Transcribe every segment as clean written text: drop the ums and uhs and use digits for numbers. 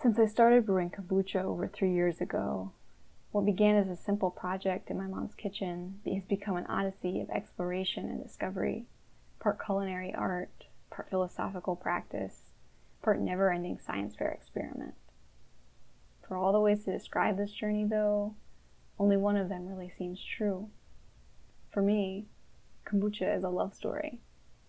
Since I started brewing kombucha over 3 years ago, what began as a simple project in my mom's kitchen has become an odyssey of exploration and discovery, part culinary art, part philosophical practice, part never-ending science fair experiment. For all the ways to describe this journey, though, only one of them really seems true. For me, kombucha is a love story.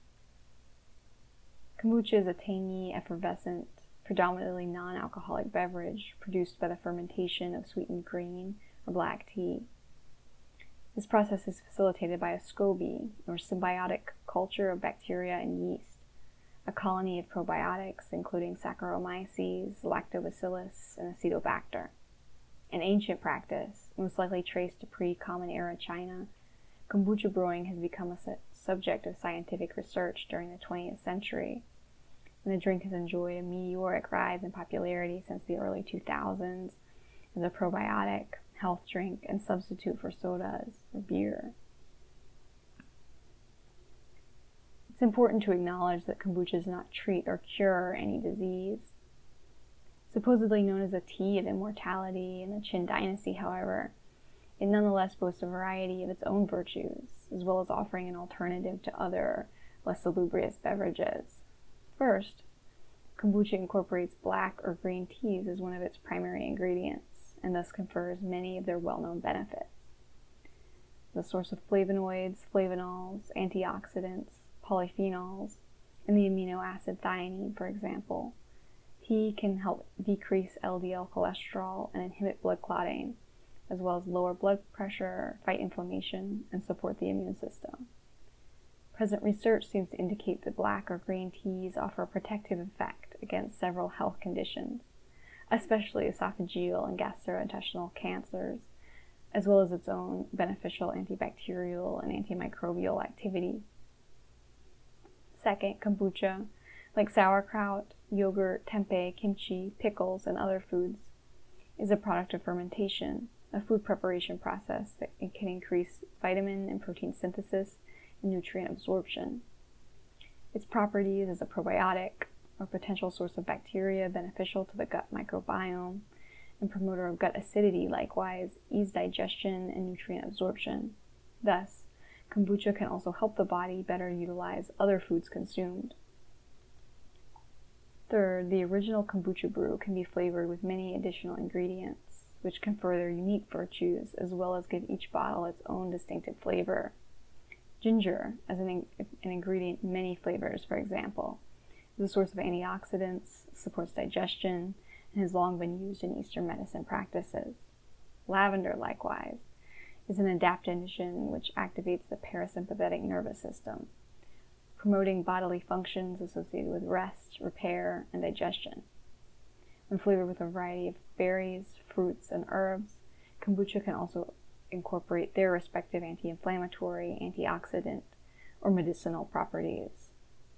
Kombucha is a tangy, effervescent, predominantly non-alcoholic beverage produced by the fermentation of sweetened green or black tea. This process is facilitated by a SCOBY, or symbiotic culture of bacteria and yeast, a colony of probiotics including Saccharomyces, Lactobacillus, and Acetobacter. An ancient practice, most likely traced to pre-Common Era China, kombucha brewing has become a subject of scientific research during the 20th century, and the drink has enjoyed a meteoric rise in popularity since the early 2000s as a probiotic, health drink, and substitute for sodas or beer. It's important to acknowledge that kombucha does not treat or cure any disease. Supposedly known as a tea of immortality in the Qin dynasty, however, it nonetheless boasts a variety of its own virtues, as well as offering an alternative to other, less salubrious beverages. First, kombucha incorporates black or green teas as one of its primary ingredients, and thus confers many of their well-known benefits. The source of flavonoids, flavanols, antioxidants, polyphenols, and the amino acid theanine, for example, tea can help decrease LDL cholesterol and inhibit blood clotting, as well as lower blood pressure, fight inflammation, and support the immune system. Present research seems to indicate that black or green teas offer a protective effect against several health conditions, especially esophageal and gastrointestinal cancers, as well as its own beneficial antibacterial and antimicrobial activity. Second, kombucha, like sauerkraut, yogurt, tempeh, kimchi, pickles, and other foods, is a product of fermentation, a food preparation process that can increase vitamin and protein synthesis and nutrient absorption. Its properties as a probiotic, or potential source of bacteria beneficial to the gut microbiome, and promoter of gut acidity likewise, ease digestion and nutrient absorption. Thus, kombucha can also help the body better utilize other foods consumed. Third, the original kombucha brew can be flavored with many additional ingredients, which confer their unique virtues as well as give each bottle its own distinctive flavor. Ginger, as an ingredient in many flavors, for example, is a source of antioxidants, supports digestion, and has long been used in Eastern medicine practices. Lavender, likewise, is an adaptogen which activates the parasympathetic nervous system, promoting bodily functions associated with rest, repair, and digestion. When flavored with a variety of berries, fruits, and herbs, kombucha can also incorporate their respective anti-inflammatory, antioxidant, or medicinal properties.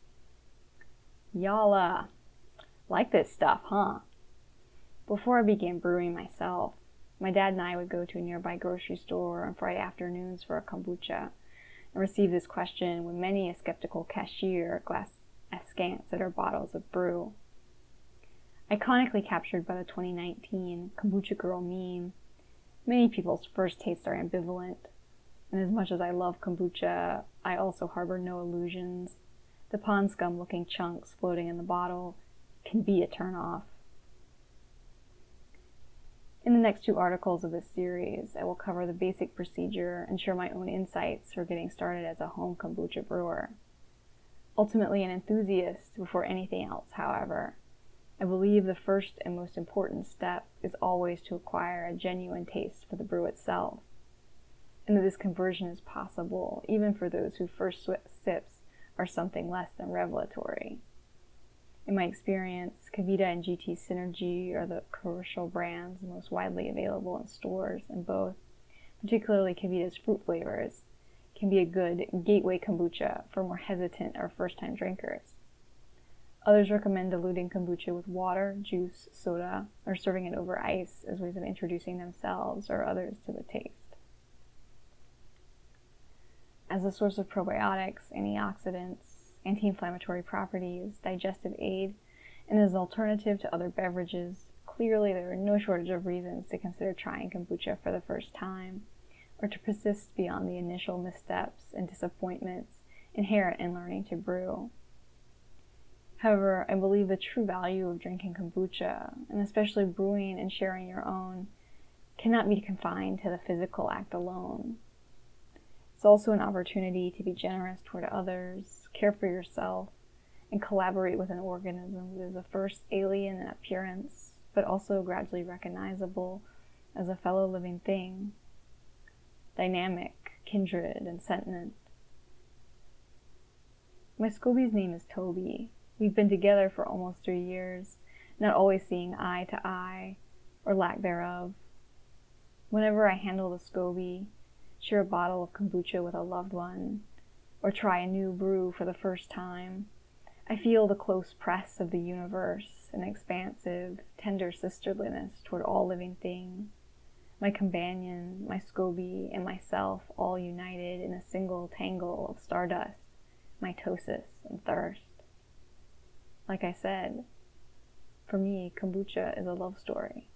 Y'all like this stuff, huh? Before I began brewing myself, my dad and I would go to a nearby grocery store on Friday afternoons for a kombucha, and receive this question with many a skeptical cashier glanced askance at our bottles of brew. Iconically captured by the 2019 Kombucha Girl meme, many people's first tastes are ambivalent, and as much as I love kombucha, I also harbor no illusions. The pond scum-looking chunks floating in the bottle can be a turn-off. In the next 2 articles of this series, I will cover the basic procedure and share my own insights for getting started as a home kombucha brewer. Ultimately an enthusiast before anything else, however, I believe the first and most important step is always to acquire a genuine taste for the brew itself, and that this conversion is possible even for those whose first sips are something less than revelatory. In my experience, KeVita and GT Synergy are the commercial brands most widely available in stores, and both, particularly KeVita's fruit flavors, can be a good gateway kombucha for more hesitant or first-time drinkers. Others recommend diluting kombucha with water, juice, soda, or serving it over ice as ways of introducing themselves or others to the taste. As a source of probiotics, antioxidants, anti-inflammatory properties, digestive aid, and as an alternative to other beverages, clearly there are no shortage of reasons to consider trying kombucha for the first time, or to persist beyond the initial missteps and disappointments inherent in learning to brew. However, I believe the true value of drinking kombucha, and especially brewing and sharing your own, cannot be confined to the physical act alone. It's also an opportunity to be generous toward others, care for yourself, and collaborate with an organism that is at first alien in appearance, but also gradually recognizable as a fellow living thing, dynamic, kindred, and sentient. My SCOBY's name is Toby. We've been together for almost 3 years, not always seeing eye to eye, or lack thereof. Whenever I handle the SCOBY, share a bottle of kombucha with a loved one, or try a new brew for the first time, I feel the close press of the universe, an expansive, tender sisterliness toward all living things, my companion, my SCOBY, and myself all united in a single tangle of stardust, mitosis, and thirst. Like I said, for me, kombucha is a love story.